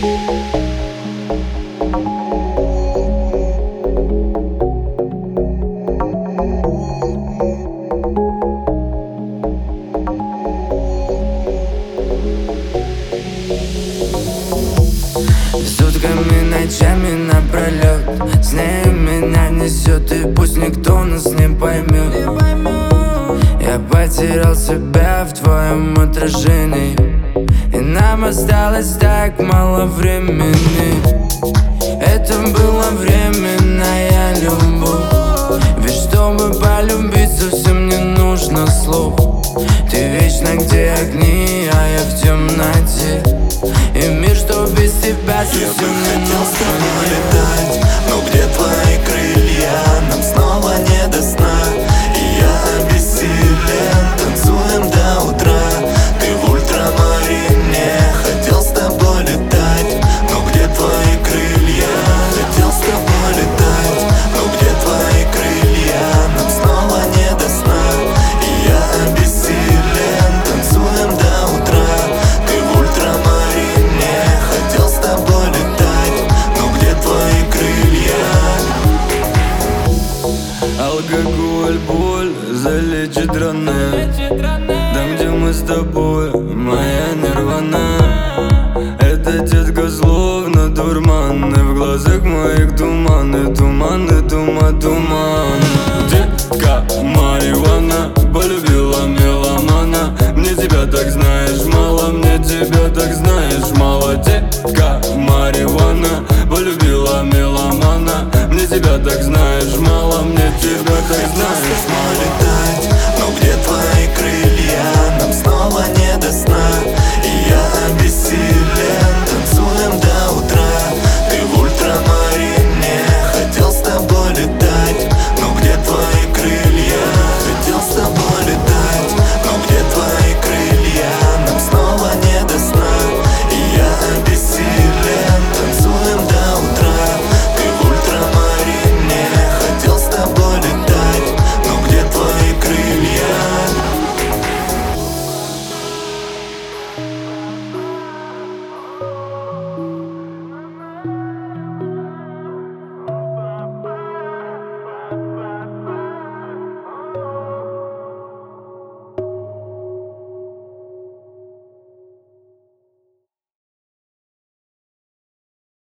Сутками, ночами напролет с ней меня несет, и пусть никто нас не поймет. Я потерял себя в твоем отражении, и нам осталось так мало времени. Это была временная любовь, ведь чтобы полюбить совсем не нужно слов. Ты вечно где огни, а я в темноте, и мир, что без тебя совсем не хотел с тобой летать, но где твои крылья? Нам снова не до сна, и я обессилен. Танцуем до утра, ты в ультрамарине. Хотел с тобой летать, но где твои крылья? Хотел с тобой летать, но где твои крылья? Нам снова не до сна, и я обессилен. Танцуем до утра, ты в ультрамарине. Хотел с тобой летать, но где твои крылья? Алкоголь, боль залечит раны там, где мы с тобой, моя нирвана. Эта детка словно дурман, и в глазах моих туманы, туманы, туман. Детка марихуана, полюбила меломана. Мне тебя так знаешь мало, мне тебя так знаешь мало. Детка марихуана, полюбила меломана. Мне тебя так знаешь мало, мне тебя так знаешь мало. Летать, но где твои крылья? Нам снова не